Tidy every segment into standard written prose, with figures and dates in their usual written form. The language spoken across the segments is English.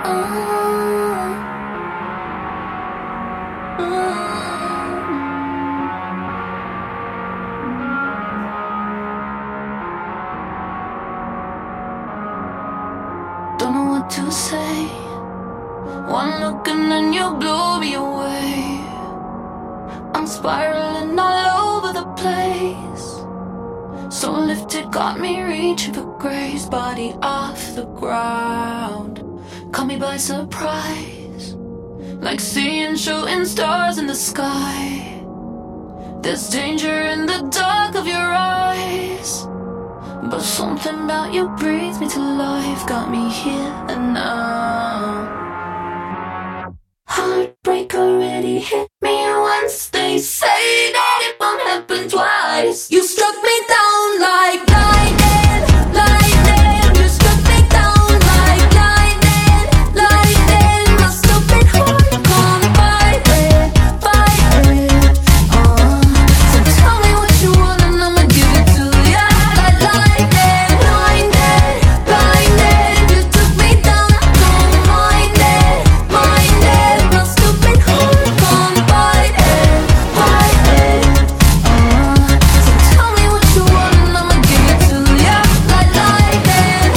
Don't know what to say. One look and then you blew me away. I'm spiraling all over the place. So lifted, got me reaching for grace. Body off the ground, caught me by surprise. Like seeing shooting stars in the sky. There's danger in the dark of your eyes, but something about you breathes me to life. Got me here and now. Heartbreak already hit me once. They say that it won't happen twice. You struck me down like lightning, lightning. You struck me down like lightning, lightning. My stupid heart gone fighting, fighting. So tell me what you want and I'ma give it to ya. Like lightning, lightning, lightning. You took me down, I don't mind it, mind it. My stupid heart gone fighting, fighting. So tell me what you want and I'ma give it to ya. Like lightning,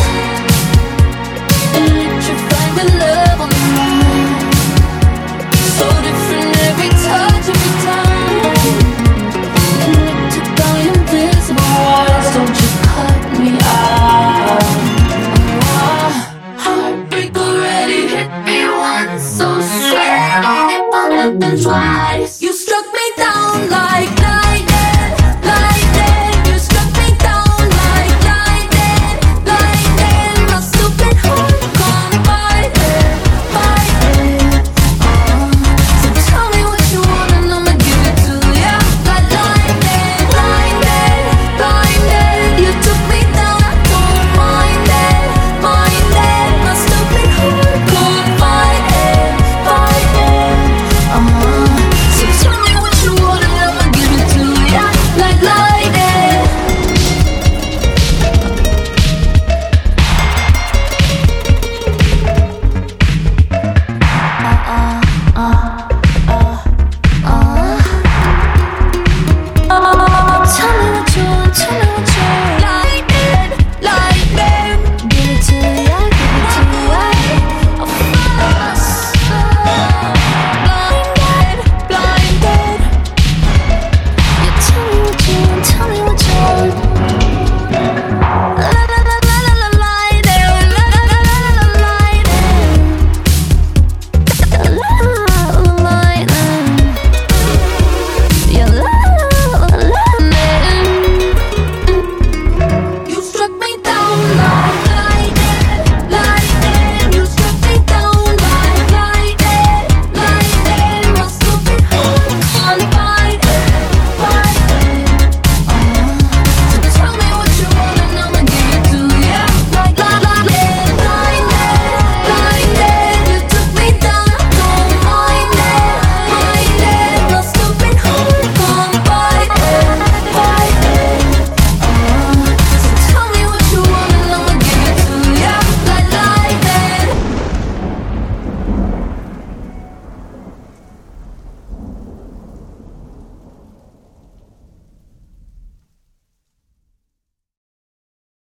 electrified with love on the mind. So different every touch, every time. Electric by invisible wires. Don't you cut me out. Heartbreak already hit me once. So swear it won't happen twice.